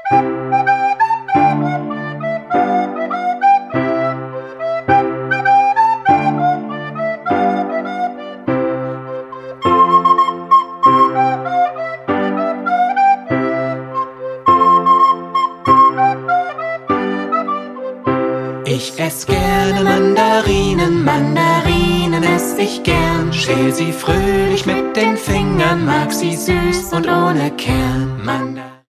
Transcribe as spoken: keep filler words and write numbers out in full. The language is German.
Ich ess gerne Mandarinen, Mandarinen ess ich gern. Schäl sie fröhlich mit den Fingern, mag sie süß und ohne Kern. Mandarinen